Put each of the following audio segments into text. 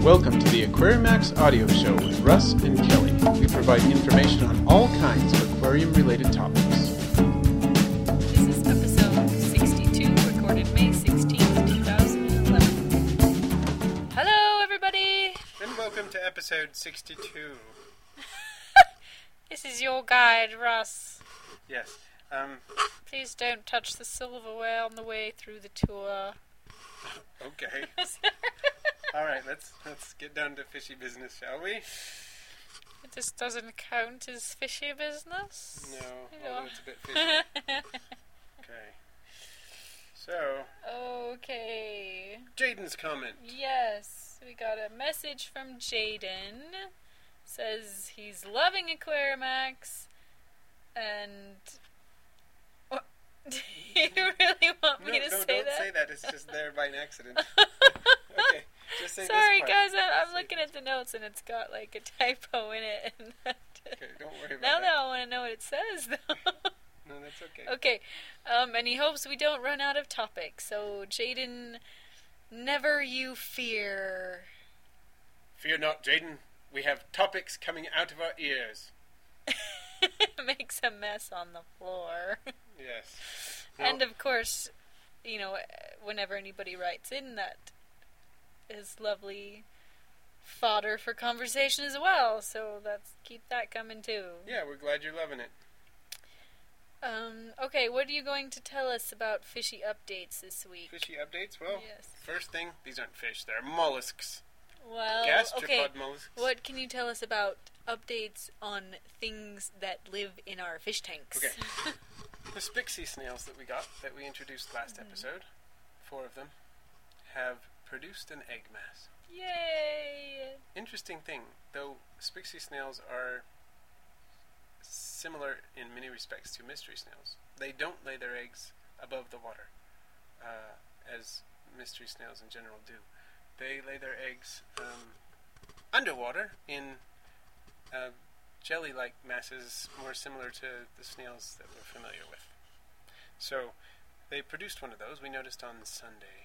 Welcome to the Aquariumax audio show with Russ and Kelly. We provide information on all kinds of aquarium-related topics. This is episode 62, recorded May 16th, 2011. Hello, everybody! And welcome to episode 62. This is your guide, Russ. Yes. Please don't touch the silverware on the way through the tour. Okay. All right, let's get down to fishy business, shall we? This doesn't count as fishy business. No, although it's a bit fishy. Okay. So. Okay. Jaden's comment. Yes, we got a message from Jaden. Says he's loving Aquariumax, and do you really want me to say that? No, don't say that. It's just there by an accident. Okay, just say Sorry, this part. guys. I'm looking at the notes, and it's got like a typo in it. And Okay, don't worry about now that. I want to know what it says, though. No, that's okay. Okay, and he hopes we don't run out of topics. So, Jaden, never you fear. Fear not, Jaden. We have topics coming out of our ears. Makes a mess on the floor. Yes. And of course, you know, whenever anybody writes in, that is lovely fodder for conversation as well. So let's keep that coming too. Yeah, we're glad you're loving it. Okay, what are you going to tell us about fishy updates this week? Fishy updates? Well, Yes. First thing, these aren't fish, they're mollusks. Well, Gastropod okay. mollusks. What can you tell us about updates on things that live in our fish tanks? Okay. The Spixie snails that we introduced last episode, 4 of them, have produced an egg mass. Yay! Interesting thing, though Spixie snails are similar in many respects to mystery snails. They don't lay their eggs above the water, as mystery snails in general do. They lay their eggs underwater in jelly-like masses more similar to the snails that we're familiar with. So they produced one of those, we noticed on Sunday.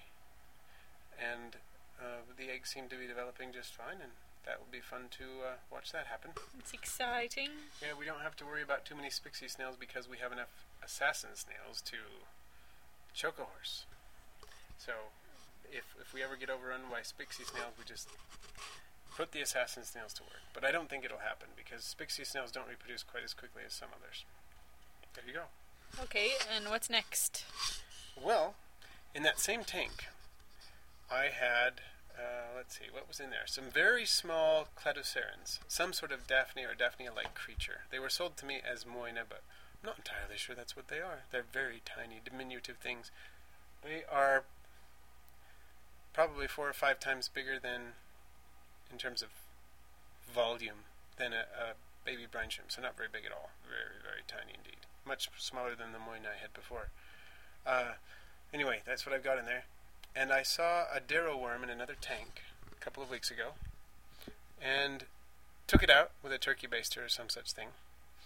And the eggs seem to be developing just fine, and that will be fun to watch that happen. It's exciting. Yeah, we don't have to worry about too many Spixie snails because we have enough assassin snails to choke a horse. So if we ever get overrun by Spixie snails, we just put the assassin snails to work. But I don't think it'll happen because Spixie snails don't reproduce quite as quickly as some others. There you go. Okay, and what's next? Well, in that same tank, I had, let's see, what was in there? Some very small cladocerans, some sort of Daphne or Daphnia-like creature. They were sold to me as moina, but I'm not entirely sure that's what they are. They're very tiny, diminutive things. They are probably 4 or 5 times bigger than, in terms of volume, than a baby brine shrimp, so not very big at all. Very, very tiny indeed. Much smaller than the moina I had before. Anyway, that's what I've got in there. And I saw a darrow worm in another tank a couple of weeks ago, and took it out with a turkey baster or some such thing,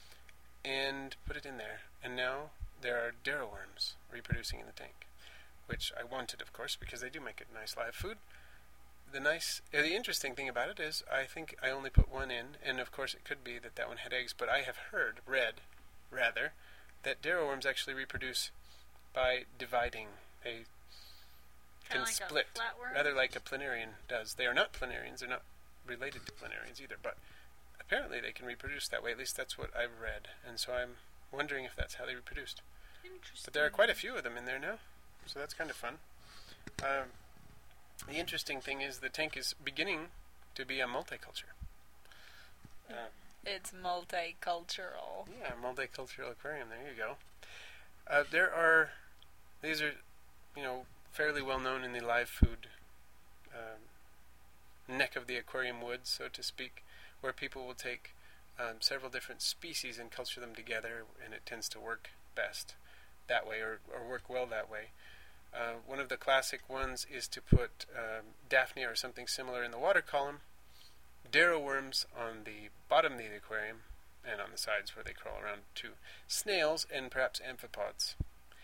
and put it in there. And now there are darrow worms reproducing in the tank, which I wanted, of course, because they do make it nice live food. The interesting thing about it is I think I only put one in, and of course it could be that one had eggs, but I have read, that darrow worms actually reproduce by dividing. They can like split, a flatworm? rather like a planarian does. They are not planarians, they're not related to planarians either, but apparently they can reproduce that way. At least that's what I've read, and so I'm wondering if that's how they reproduced. Interesting. But there are quite a few of them in there now, so that's kind of fun. The interesting thing is the tank is beginning to be a multiculture. It's multicultural. Yeah, multicultural aquarium, there you go. These are, fairly well known in the live food neck of the aquarium woods, so to speak, where people will take several different species and culture them together, and it tends to work best that way, or work well that way. One of the classic ones is to put Daphnia or something similar in the water column, darrow worms on the bottom of the aquarium, and on the sides where they crawl around to snails and perhaps amphipods.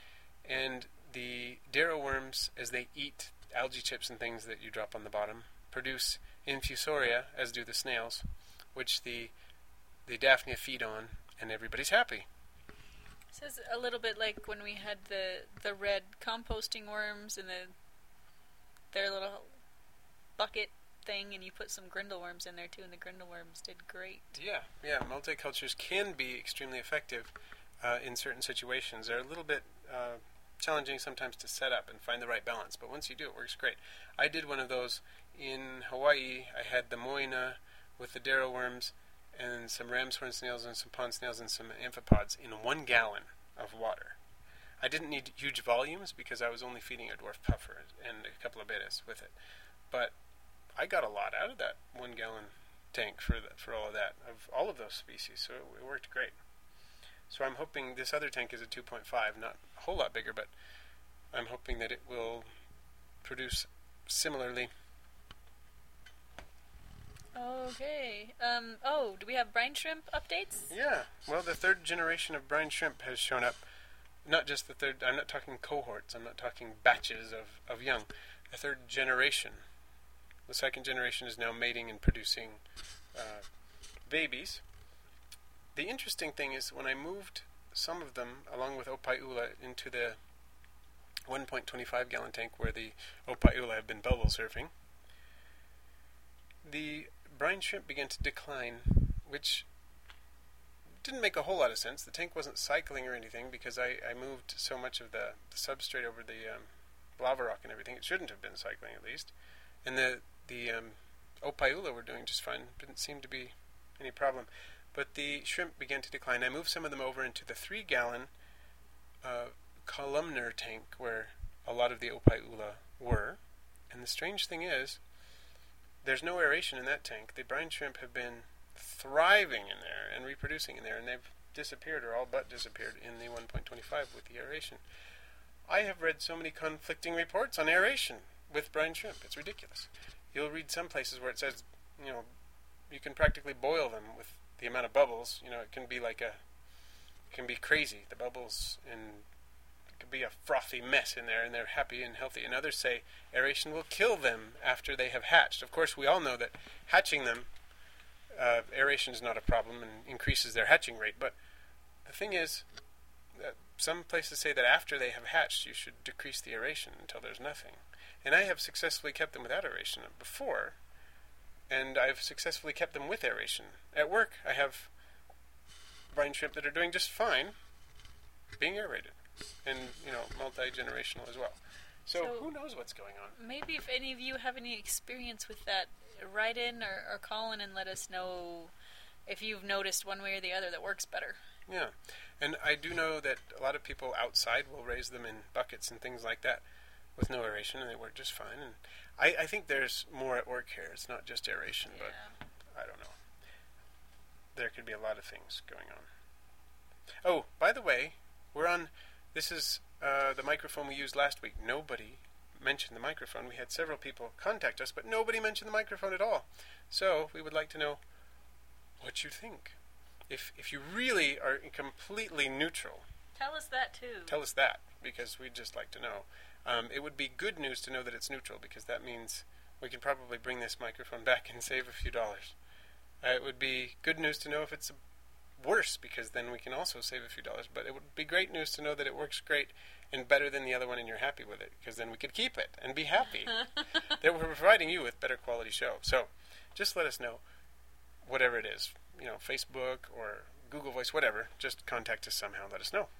And the darrow worms, as they eat algae chips and things that you drop on the bottom, produce infusoria, as do the snails, which the Daphnia feed on, and everybody's happy. This is a little bit like when we had the red composting worms and their little bucket thing, and you put some grindleworms in there too, and the grindleworms did great. Yeah, multicultures can be extremely effective in certain situations. They're a little bit challenging sometimes to set up and find the right balance, but once you do, it works great. I did one of those in Hawaii. I had the moina with the darrow worms and some ram's horn snails and some pond snails and some amphipods in 1 gallon of water. I didn't need huge volumes because I was only feeding a dwarf puffer and a couple of bettas with it, but I got a lot out of that 1 gallon tank for all of that, of all of those species, so it worked great. So I'm hoping this other tank is a 2.5, not a whole lot bigger, but I'm hoping that it will produce similarly. Okay. Do we have brine shrimp updates? Yeah. Well, the 3rd generation of brine shrimp has shown up. Not just the 3rd, I'm not talking cohorts, I'm not talking batches of young. The 3rd generation. The 2nd generation is now mating and producing babies. The interesting thing is when I moved some of them, along with Opaiula, into the 1.25 gallon tank where the Opaiula have been bubble surfing, the brine shrimp began to decline, which didn't make a whole lot of sense. The tank wasn't cycling or anything because I moved so much of the substrate over the lava rock and everything. It shouldn't have been cycling, at least. And the Opaiula were doing just fine. Didn't seem to be any problem. But the shrimp began to decline. I moved some of them over into the 3 gallon columnar tank where a lot of the Opaiula were. And the strange thing is, there's no aeration in that tank. The brine shrimp have been thriving in there and reproducing in there, and they've disappeared, or all but disappeared, in the 1.25 with the aeration. I have read so many conflicting reports on aeration with brine shrimp. It's ridiculous. You'll read some places where it says, you can practically boil them with the amount of bubbles. It can be it can be crazy. The bubbles, and it could be a frothy mess in there, and they're happy and healthy. And others say aeration will kill them after they have hatched. Of course, we all know that hatching them, aeration is not a problem and increases their hatching rate. But the thing is, some places say that after they have hatched, you should decrease the aeration until there's nothing. And I have successfully kept them without aeration before, and I've successfully kept them with aeration. At work, I have brine shrimp that are doing just fine being aerated, and, multi-generational as well. So who knows what's going on? Maybe if any of you have any experience with that, write in or call in and let us know if you've noticed one way or the other that works better. Yeah, and I do know that a lot of people outside will raise them in buckets and things like that with no aeration, and they work just fine. And I think there's more at work here. It's not just aeration, but I don't know. There could be a lot of things going on. Oh, by the way, this is the microphone we used last week. Nobody mentioned the microphone. We had several people contact us, but nobody mentioned the microphone at all. So we would like to know what you think. If you really are completely neutral, tell us that too. Tell us that, because we'd just like to know. It would be good news to know that it's neutral, because that means we can probably bring this microphone back and save a few dollars. It would be good news to know if it's worse, because then we can also save a few dollars. But it would be great news to know that it works great and better than the other one and you're happy with it, because then we could keep it and be happy that we're providing you with better quality show. So just let us know, whatever it is, Facebook or Google Voice, whatever. Just contact us somehow. Let us know.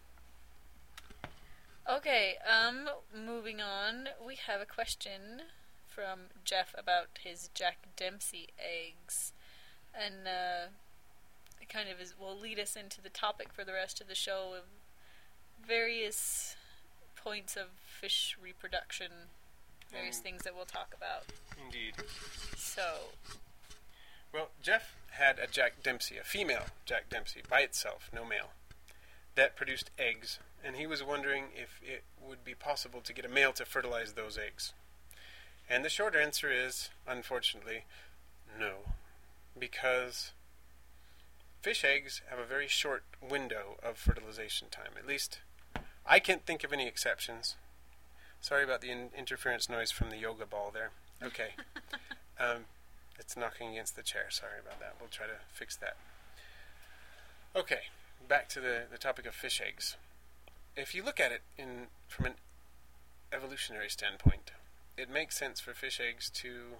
Okay, moving on. We have a question from Jeff about his Jack Dempsey eggs. And it kind of will lead us into the topic for the rest of the show of various points of fish reproduction, various things that we'll talk about. Indeed. So, well, Jeff had a Jack Dempsey, a female Jack Dempsey, by itself, no male, that produced eggs, and he was wondering if it would be possible to get a male to fertilize those eggs. And the short answer is, unfortunately, no, because fish eggs have a very short window of fertilization time. At least, I can't think of any exceptions. Sorry about the interference noise from the yoga ball there. Okay. It's knocking against the chair. Sorry about that. We'll try to fix that. Okay, back to the topic of fish eggs. If you look at it from an evolutionary standpoint, it makes sense for fish eggs to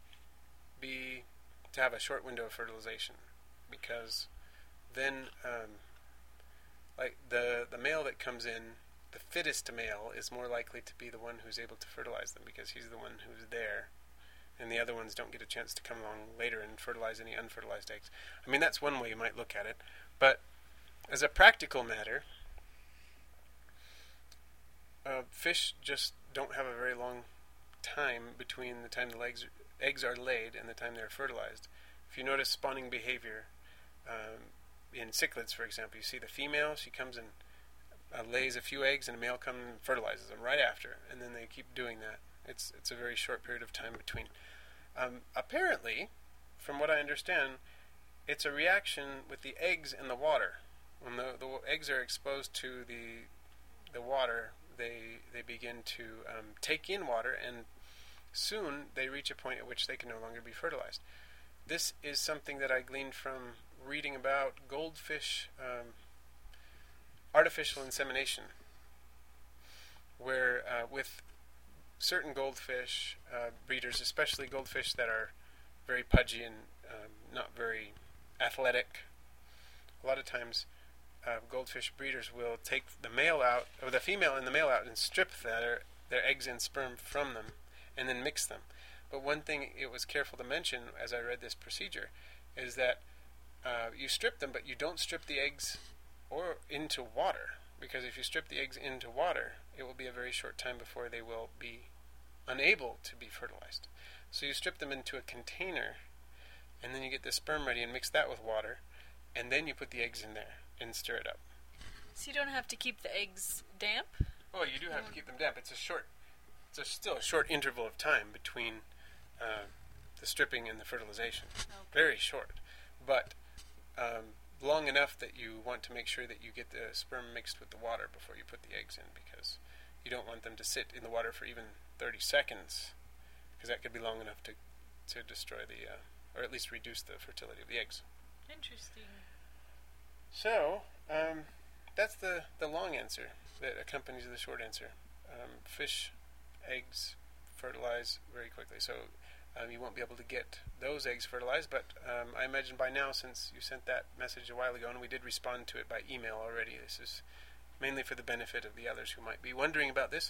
have a short window of fertilization, because then, like the male that comes in, the fittest male is more likely to be the one who's able to fertilize them, because he's the one who's there, and the other ones don't get a chance to come along later and fertilize any unfertilized eggs. I mean, that's one way you might look at it, but as a practical matter, fish just don't have a very long time between the time the eggs are laid and the time they're fertilized. If you notice spawning behavior in cichlids, for example, you see the female, she comes and lays a few eggs, and the male comes and fertilizes them right after, and then they keep doing that. It's a very short period of time between. Apparently, from what I understand, it's a reaction with the eggs and the water. When the eggs are exposed to the water, they begin to take in water, and soon they reach a point at which they can no longer be fertilized. This is something that I gleaned from reading about goldfish artificial insemination, where with certain goldfish breeders, especially goldfish that are very pudgy and not very athletic, a lot of times goldfish breeders will take the male out, or the female and the male out, and strip their eggs and sperm from them, and then mix them. But one thing it was careful to mention as I read this procedure is that you strip them, but you don't strip the eggs or into water, because if you strip the eggs into water, it will be a very short time before they will be unable to be fertilized. So you strip them into a container, and then you get the sperm ready and mix that with water, and then you put the eggs in there and stir it up. So you don't have to keep the eggs damp? Oh, you do have to keep them damp. It's still a short interval of time between the stripping and the fertilization. Okay. Very short, but long enough that you want to make sure that you get the sperm mixed with the water before you put the eggs in, because you don't want them to sit in the water for even 30 seconds, because that could be long enough to destroy or at least reduce the fertility of the eggs. Interesting. So, that's the long answer that accompanies the short answer. Fish eggs fertilize very quickly, so you won't be able to get those eggs fertilized, but I imagine by now, since you sent that message a while ago, and we did respond to it by email already, this is mainly for the benefit of the others who might be wondering about this.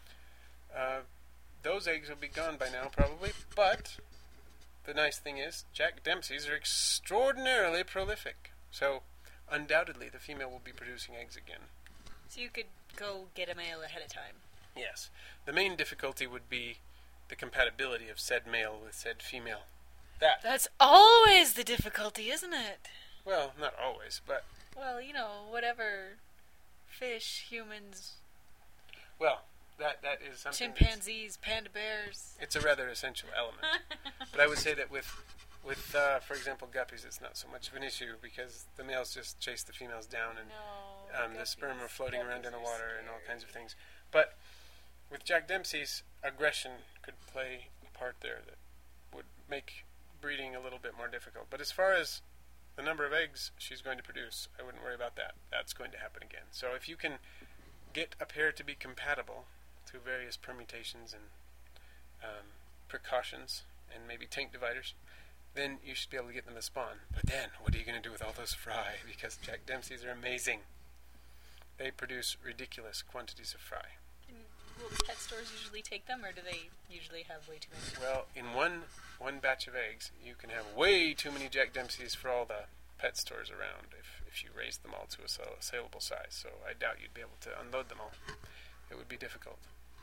Those eggs will be gone by now, probably, but the nice thing is, Jack Dempsey's are extraordinarily prolific, so undoubtedly the female will be producing eggs again. So you could go get a male ahead of time? Yes. The main difficulty would be the compatibility of said male with said female. That's always the difficulty, isn't it? Well, not always, but... Well, whatever fish, humans... Well, that is something... Chimpanzees, panda bears... It's a rather essential element. But I would say that with for example, guppies, it's not so much of an issue, because the males just chase the females down, and the sperm are floating around in the water and all kinds of things. But with Jack Dempsey's, aggression could play a part there that would make breeding a little bit more difficult. But as far as the number of eggs she's going to produce, I wouldn't worry about that. That's going to happen again. So if you can get a pair to be compatible through various permutations and precautions and maybe tank dividers, then you should be able to get them to spawn. But then, what are you going to do with all those fry? Because Jack Dempsey's are amazing. They produce ridiculous quantities of fry. And will pet stores usually take them, or do they usually have way too many? Well, in one batch of eggs, you can have way too many Jack Dempsey's for all the pet stores around if you raise them all to a saleable size. So I doubt you'd be able to unload them all. It would be difficult.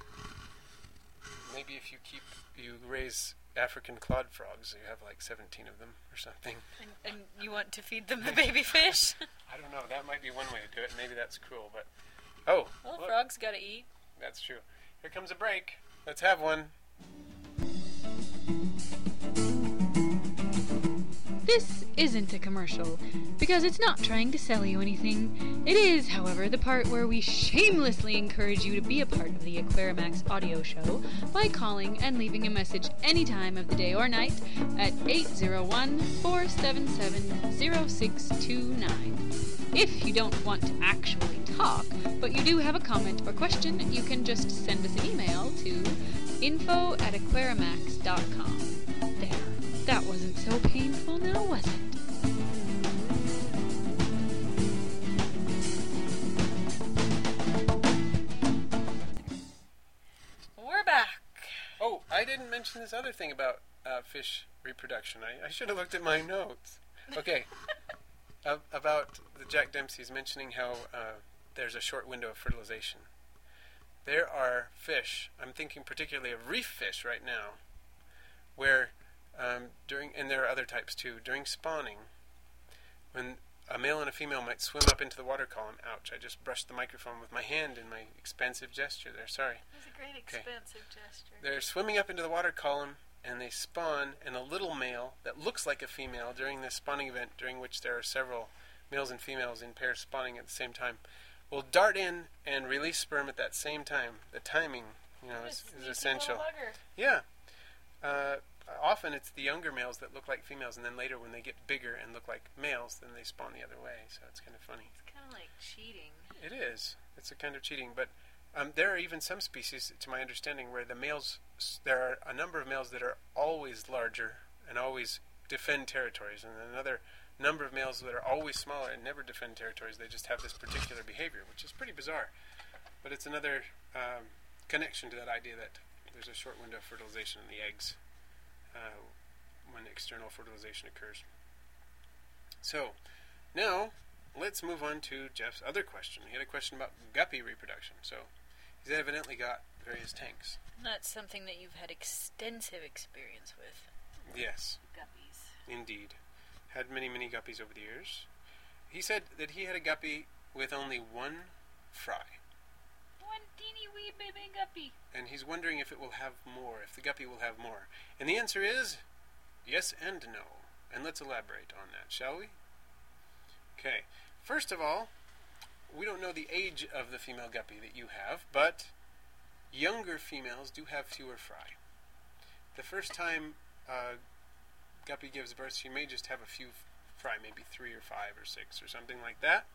Maybe if you raise African clawed frogs, you have like 17 of them or something. And you want to feed them the baby fish? I don't know. That might be one way to do it. Maybe that's cruel, but... Oh! Well, frogs gotta eat. That's true. Here comes a break. Let's have one. This isn't a commercial, because it's not trying to sell you anything. It is, however, the part where we shamelessly encourage you to be a part of the Aquarimax audio show by calling and leaving a message any time of the day or night at 801-477-0629. If you don't want to actually talk, but you do have a comment or question, you can just send us an email to info@aquarimax.com. There. That wasn't so painful now, was it? We're back. Oh, I didn't mention this other thing about fish reproduction. I should have looked at my notes. Okay. About the Jack Dempsey's mentioning how there's a short window of fertilization. There are fish, I'm thinking particularly of reef fish right now, where and there are other types too, during spawning, when a male and a female might swim up into the water column. Ouch, I just brushed the microphone with my hand in my expansive gesture there, sorry. It was a great expansive gesture. They're swimming up into the water column, and they spawn, and a little male that looks like a female during this spawning event, during which there are several males and females in pairs spawning at the same time, will dart in and release sperm at that same time. The timing, is essential. Yeah. Often it's the younger males that look like females, and then later when they get bigger and look like males, then they spawn the other way. So it's kind of funny. It's kind of like cheating. It is. It's a kind of cheating. But there are even some species, to my understanding, where the males, there are a number of males that are always larger and always defend territories, and another number of males that are always smaller and never defend territories. They just have this particular behavior, which is pretty bizarre. But it's another connection to that idea that there's a short window of fertilization in the eggs when external fertilization occurs. So, now, let's move on to Jeff's other question. He had a question about guppy reproduction. So, he's evidently got various tanks. That's something that you've had extensive experience with. Yes. Guppies. Indeed. Had many, many guppies over the years. He said that he had a guppy with only one fry. One teeny wee baby guppy. And he's wondering if it will have more, if the guppy will have more. And the answer is yes and no. And let's elaborate on that, shall we? Okay. First of all, we don't know the age of the female guppy that you have, but younger females do have fewer fry. The first time guppy gives birth, she may just have a few fry, maybe 3 or 5 or 6 or something like that.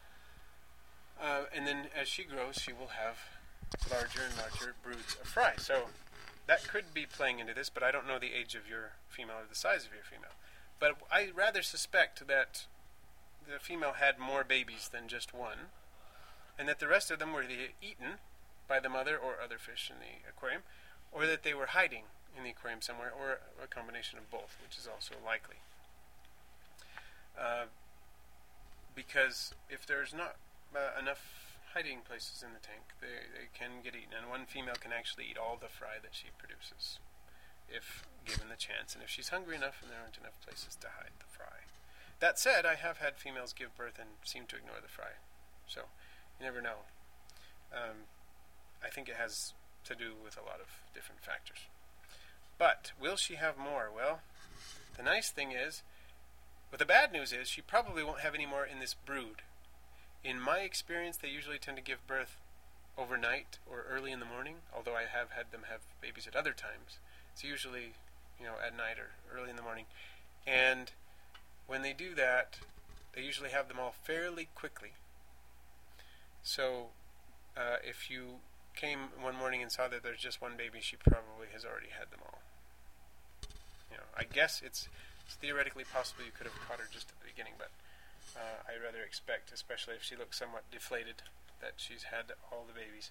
And then as she grows, she will have larger and larger broods of fry. So that could be playing into this, but I don't know the age of your female or the size of your female. But I rather suspect that the female had more babies than just one, and that the rest of them were either eaten by the mother or other fish in the aquarium, or that they were hiding in the aquarium somewhere, or a combination of both, which is also likely. Because if there's not enough hiding places in the tank, they can get eaten, and one female can actually eat all the fry that she produces, if given the chance, and if she's hungry enough and there aren't enough places to hide the fry. That said, I have had females give birth and seem to ignore the fry, so you never know. I think it has to do with a lot of different factors. But will she have more? Well, the nice thing is, but the bad news is, she probably won't have any more in this brood. In my experience, they usually tend to give birth overnight or early in the morning, although I have had them have babies at other times. It's usually, at night or early in the morning. And when they do that, they usually have them all fairly quickly. So, if you came one morning and saw that there's just one baby, she probably has already had them all. I guess it's theoretically possible you could have caught her just at the beginning, but I rather expect, especially if she looks somewhat deflated, that she's had all the babies.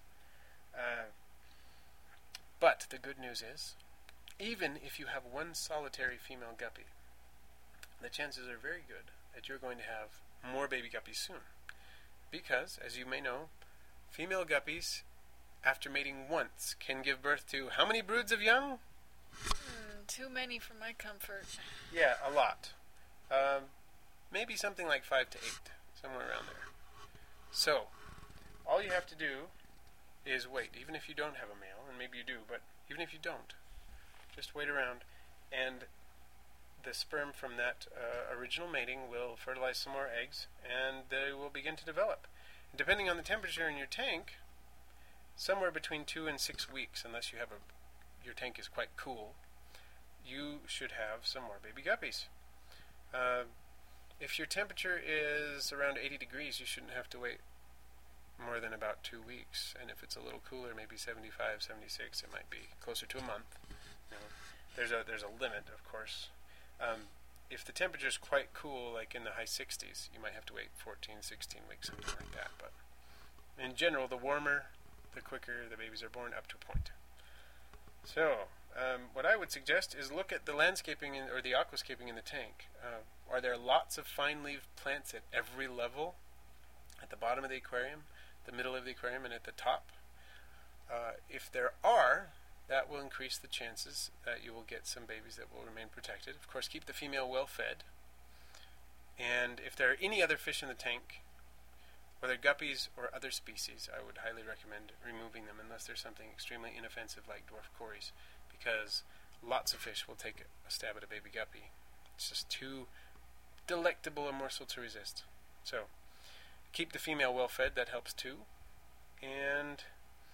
But the good news is, even if you have one solitary female guppy, the chances are very good that you're going to have more baby guppies soon. Because, as you may know, female guppies, after mating once, can give birth to how many broods of young? Too many for my comfort. Yeah, a lot. Maybe something like 5 to 8, somewhere around there. So, all you have to do is wait, even if you don't have a male, and maybe you do, but even if you don't, just wait around. And the sperm from that original mating will fertilize some more eggs, and they will begin to develop. And depending on the temperature in your tank, somewhere between 2 and 6 weeks, unless you have your tank is quite cool, you should have some more baby guppies. If your temperature is around 80 degrees, you shouldn't have to wait more than about 2 weeks. And if it's a little cooler, maybe 75, 76, it might be closer to a month. You know, there's a limit, of course. If the temperature is quite cool, like in the high 60s, you might have to wait 14, 16 weeks, something like that. But in general, the warmer, the quicker the babies are born, up to a point. So, what I would suggest is look at the landscaping or the aquascaping in the tank. Are there lots of fine-leaved plants at every level? At the bottom of the aquarium, the middle of the aquarium, and at the top? If there are, that will increase the chances that you will get some babies that will remain protected. Of course, keep the female well fed. And if there are any other fish in the tank, whether guppies or other species, I would highly recommend removing them unless there's something extremely inoffensive like dwarf cories, because lots of fish will take a stab at a baby guppy. It's just too delectable a morsel to resist. So, keep the female well fed, that helps too. And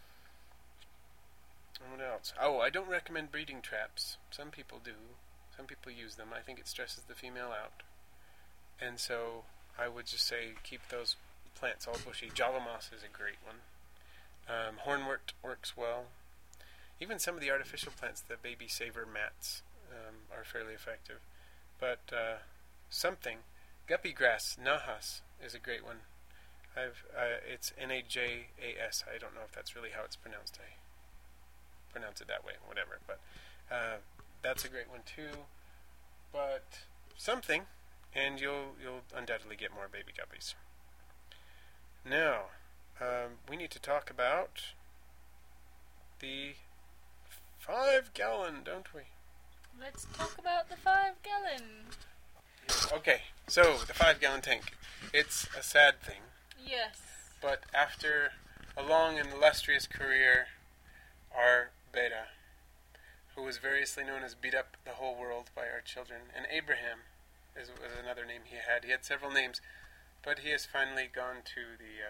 what else? Oh, I don't recommend breeding traps. Some people do. Some people use them. I think it stresses the female out. And so I would just say keep those plants all bushy. Java moss is a great one. Hornwort works well. Even some of the artificial plants, the baby saver mats, are fairly effective. But guppy grass, nahas, is a great one. It's Najas. I don't know if that's really how it's pronounced. I pronounce it that way, whatever. But that's a great one too. But something, and you'll undoubtedly get more baby guppies. Now, we need to talk about the 5-gallon, don't we? Let's talk about the 5-gallon. Okay, so the 5-gallon tank. It's a sad thing. Yes. But after a long and illustrious career, our Beta, who was variously known as Beat Up the Whole World by our children, and Abraham was another name he had. He had several names, but he has finally gone to the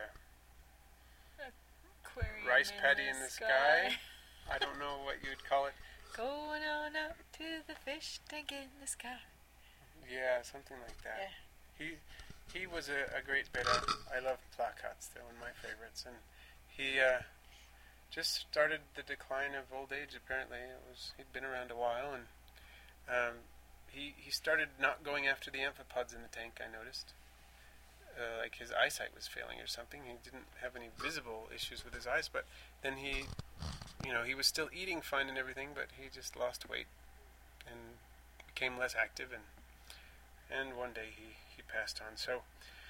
Aquarium rice paddy in the sky. I don't know what you'd call it. Going on up to the fish tank in the sky. Yeah, something like that. Yeah. He was a great Beta. I love placats. They're one of my favorites. And he just started the decline of old age, apparently. He'd been around a while, and he started not going after the amphipods in the tank, I noticed. Like his eyesight was failing or something. He didn't have any visible issues with his eyes, but then he was still eating fine and everything, but he just lost weight and became less active, and one day he passed on. So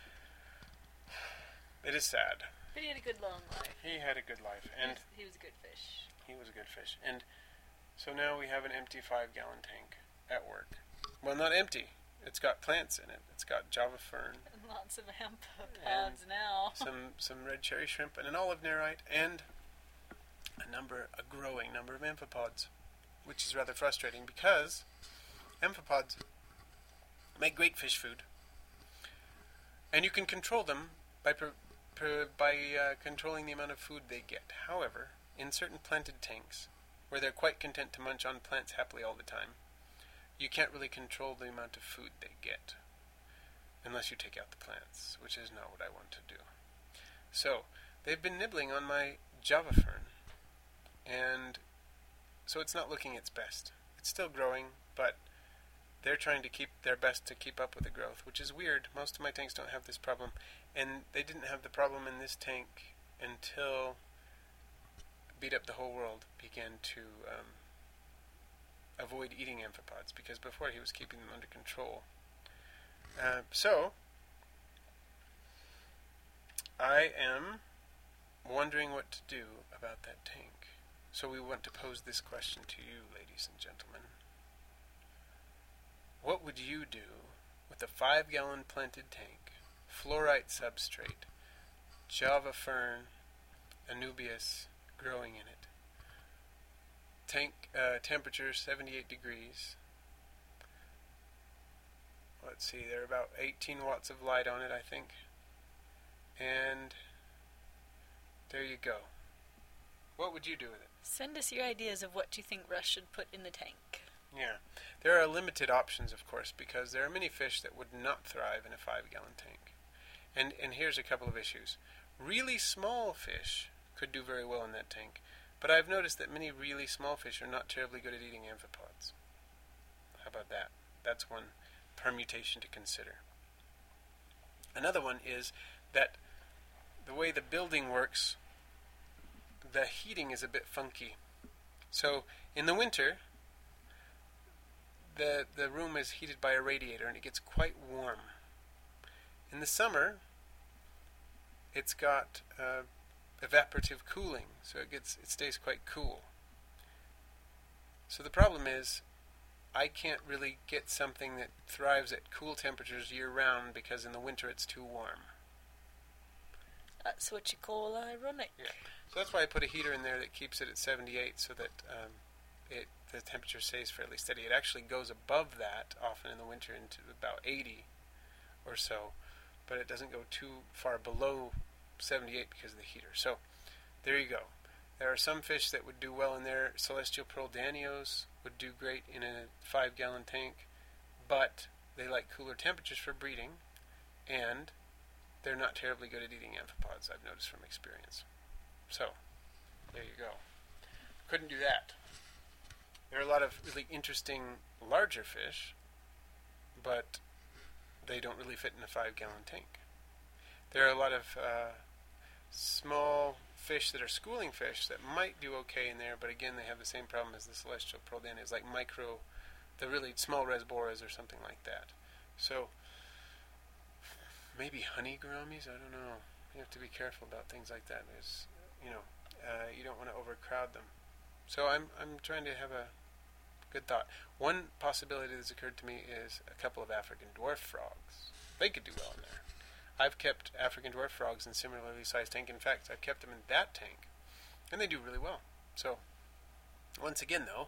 it is sad. But he had a good long life. He had a good life, and he was a good fish. He was a good fish, and so now we have an empty 5-gallon tank at work. Well, not empty. It's got plants in it. It's got Java fern. And lots of amphipods now. some red cherry shrimp and an olive nerite, and a growing number of amphipods, which is rather frustrating because amphipods make great fish food, and you can control them by controlling the amount of food they get. However, in certain planted tanks, where they're quite content to munch on plants happily all the time, you can't really control the amount of food they get unless you take out the plants, which is not what I want to do. So, they've been nibbling on my Java fern, and so it's not looking its best. It's still growing, but they're trying to keep their best to keep up with the growth, which is weird. Most of my tanks don't have this problem, and they didn't have the problem in this tank until Beat Up the Whole World began to avoid eating amphipods, because before he was keeping them under control. So, I am wondering what to do about that tank. So we want to pose this question to you, ladies and gentlemen. What would you do with a 5-gallon planted tank, fluorite substrate, Java fern, Anubias growing in it, tank temperature 78 degrees, let's see, there are about 18 watts of light on it, I think. And there you go. What would you do with it? Send us your ideas of what you think Russ should put in the tank. Yeah. There are limited options, of course, because there are many fish that would not thrive in a 5-gallon tank. And here's a couple of issues. Really small fish could do very well in that tank, but I've noticed that many really small fish are not terribly good at eating amphipods. How about that? That's one permutation to consider. Another one is that the way the building works, the heating is a bit funky. So in the winter, the room is heated by a radiator and it gets quite warm. In the summer, it's got evaporative cooling, so it stays quite cool. So the problem is, I can't really get something that thrives at cool temperatures year-round because in the winter it's too warm. That's what you call ironic. Yeah. So that's why I put a heater in there that keeps it at 78 so that the temperature stays fairly steady. It actually goes above that often in the winter into about 80 or so, but it doesn't go too far below 78 because of the heater. So there you go. There are some fish that would do well in there. Celestial pearl danios would do great in a 5-gallon tank, but they like cooler temperatures for breeding, and they're not terribly good at eating amphipods, I've noticed from experience. So, there you go. Couldn't do that. There are a lot of really interesting larger fish, but they don't really fit in a 5-gallon tank. There are a lot of small fish that are schooling fish that might do okay in there, but again, they have the same problem as the celestial pearl danios, like the really small resboras or something like that. So, maybe honey gouramis, I don't know. You have to be careful about things like that. There's, you don't want to overcrowd them. So I'm trying to have a good thought. One possibility that's occurred to me is a couple of African dwarf frogs. They could do well in there. I've kept African dwarf frogs in similarly sized tank. In fact, I've kept them in that tank, and they do really well. So, once again, though,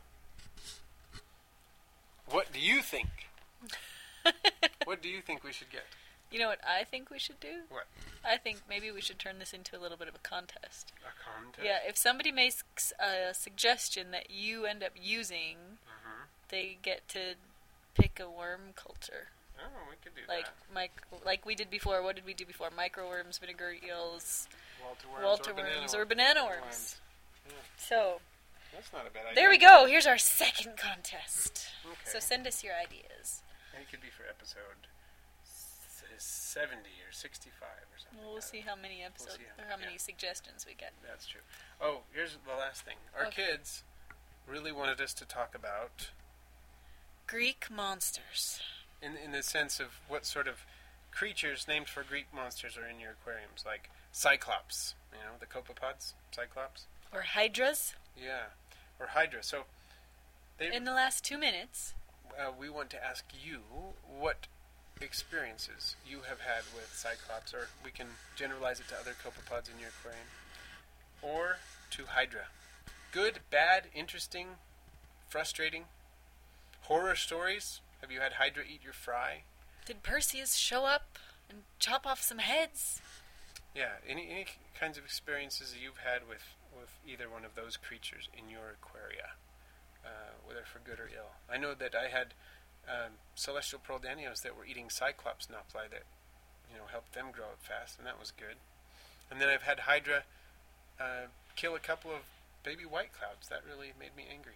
what do you think? What do you think we should get? You know what I think we should do? What? I think maybe we should turn this into a little bit of a contest. A contest? Yeah, if somebody makes a suggestion that you end up using, they get to pick a worm culture. Oh, we could do like that. Like we did before. What did we do before? Microworms, vinegar eels, Walter worms, or banana worms. Yeah. So, that's not a bad idea. there we go. Here's our second contest. Okay. So send us your ideas. It could be for episode 70 or 65 or something. Well, we'll see how many episodes or how many suggestions we get. That's true. Oh, here's the last thing. Our kids really wanted us to talk about Greek monsters. In the sense of what sort of creatures named for Greek monsters are in your aquariums, like Cyclops, the copepods, Cyclops. Or hydras. Yeah, or Hydra. So, in the last 2 minutes, we want to ask you what experiences you have had with Cyclops, or we can generalize it to other copepods in your aquarium, or to Hydra. Good, bad, interesting, frustrating, horror stories. Have you had Hydra eat your fry? Did Perseus show up and chop off some heads? Yeah, any kinds of experiences you've had with either one of those creatures in your aquaria, whether for good or ill. I know that I had celestial pearl danios that were eating Cyclops nopli that helped them grow up fast, and that was good. And then I've had Hydra kill a couple of baby white clouds. That really made me angry.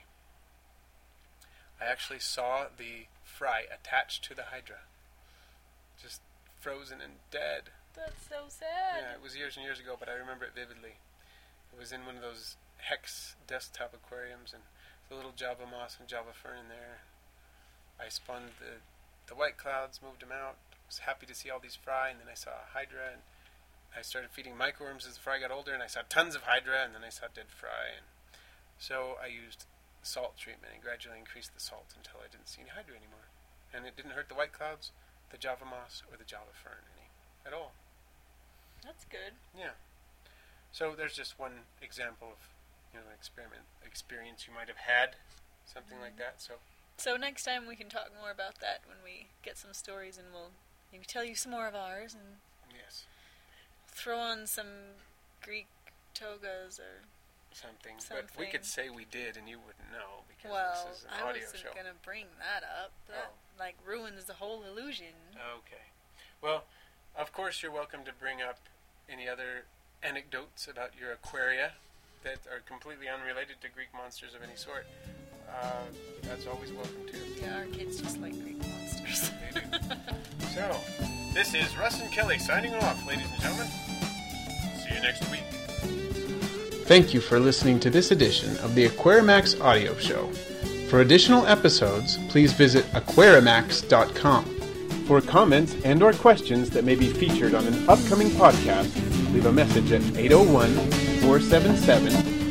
I actually saw the fry attached to the Hydra, just frozen and dead. That's so sad. Yeah, it was years and years ago, but I remember it vividly. It was in one of those Hex desktop aquariums, and the little Java moss and Java fern in there. I spawned the white clouds, moved them out. Was happy to see all these fry, and then I saw a Hydra, and I started feeding microworms as the fry got older, and I saw tons of Hydra, and then I saw dead fry, and so I used salt treatment and gradually increased the salt until I didn't see any Hydra anymore, and it didn't hurt the white clouds, the Java moss, or the Java fern any at all. That's good. Yeah. So there's just one example of experience you might have had, something like that. So So next time we can talk more about that when we get some stories, and we'll maybe tell you some more of ours, and Yes. throw on some Greek togas or Something. But we could say we did and you wouldn't know because well, this is an I audio wasn't show. gonna bring that up. That like ruins the whole illusion. Okay. Well, of course you're welcome to bring up any other anecdotes about your aquaria that are completely unrelated to Greek monsters of any sort. That's always welcome too. Yeah, our kids just like Greek monsters. They do. So, this is Russ and Kelly signing off, ladies and gentlemen. See you next week. Thank you for listening to this edition of the Aquarimax Audio Show. For additional episodes, please visit aquarimax.com. For comments and or questions that may be featured on an upcoming podcast, leave a message at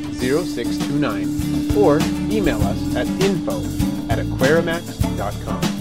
801-477-0629 or email us at info@aquarimax.com.